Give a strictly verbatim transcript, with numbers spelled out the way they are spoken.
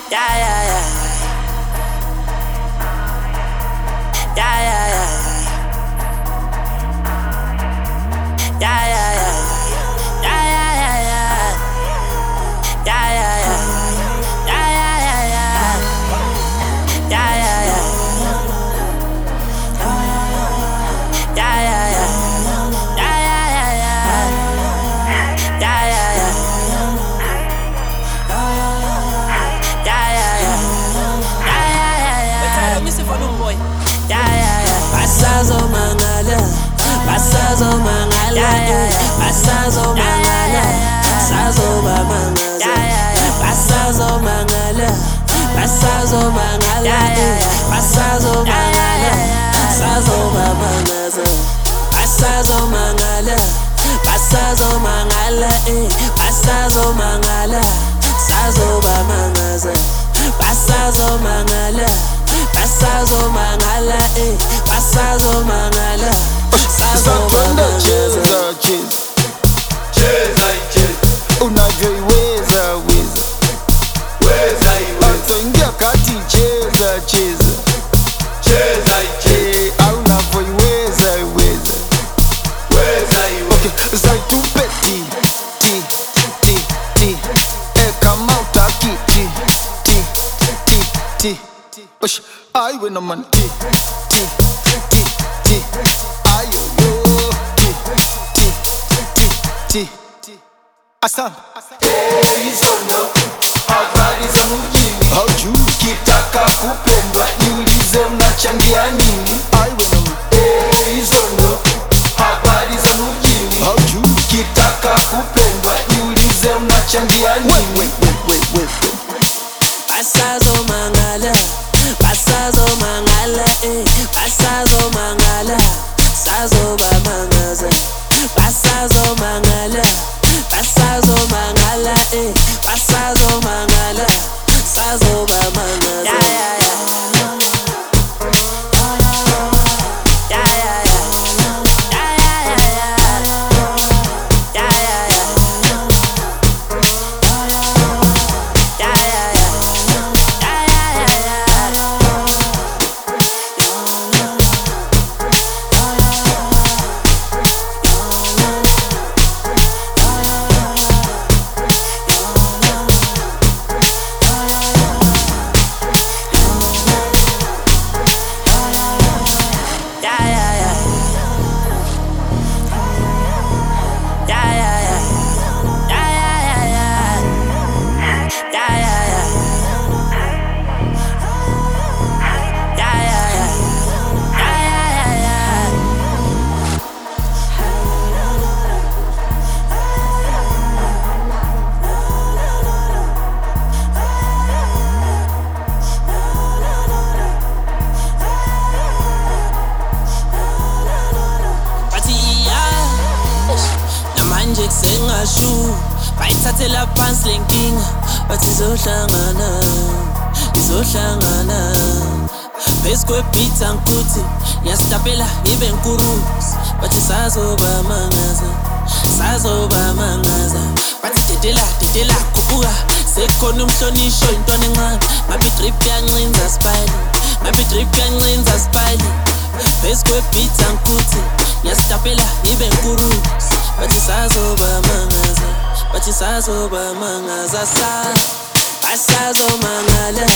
Yeah, yeah, yeah. Yeah, yeah, yeah. Yeah, yeah, yeah. Yeah, yeah, yeah, yeah. Yeah, yeah, yeah. Yeah, yeah, yeah, yeah. Yeah, yeah, yeah. Yeah, yeah, yeah. Yeah, yeah, yeah, yeah. Yeah, yeah, yeah. Yeah, yeah, yeah. Yeah, yeah, yeah, yeah. Music for new boy. Yeah, yeah, yeah. Basazo mangala, basazo mangala, basazo mangala, basazo mangala, basazo mangala, basazo mangala, basazo mangala, basazo mangala, basazo mangala, basazo mangala, basazo mangala, basazo mangala, basazo mangala. Basazo mangala, eh, basazo mangala, basazo mangala. Cheza, cheza, Cheza icheza, unavyoiweza weza, weza iweza, hata ingia kati, cheza cheza, cheza icheza, eh, au unavyoiweza weza, weza iweza. okay, zaitupe ti ti ti ti, eh, kama utaki ti ti ti ti, osh, aiwe no man ti ti ti ti, ayo yo ti ti ti ti, asam. Hizo ndo habari za mjini, Haujui kitaka kupendwa niulize unachangia nini. aiwe no man, Hizo ndo habari za mjini, haujui kitaka kupendwa niulize unachangia wait nini. wait wait wait wait. Basazo mangala, basazo mangala, eh, basazo mangala, basazo mangala, basazo mangala, basazo mangala, eh, basazo mangala, basazo mangala. Yeah, yeah, yeah. Yeah, yeah, yeah. Yeah, yeah, yeah, yeah. Yeah, yeah, yeah. Yeah, yeah, yeah. Yeah, yeah, yeah, yeah. Yeah, yeah, yeah. Yeah, yeah, yeah. Yeah, yeah, yeah, yeah. Yeah, yeah, yeah. Yeah, yeah, yeah. Yeah, yeah, yeah, yeah. Bathi iya namanje kusengashu bayithathela phansi lenkinga bathi izohlangana izohlangana phezu kwebeat angikuthi ngiyasitapela ngibe nkuruzi bathi sazobamangaza sazobamangaza bathi dedela dedela khuphuka sekhona umhlonisho intwana encane ngabe idrip yancinza spile ngabe idrip yancinza spile phezu kwebeat angikuthi ngiyasitapela ngibe nkuruzi bathi sazobamangaza bathi sazobamangaza sa basazo mangala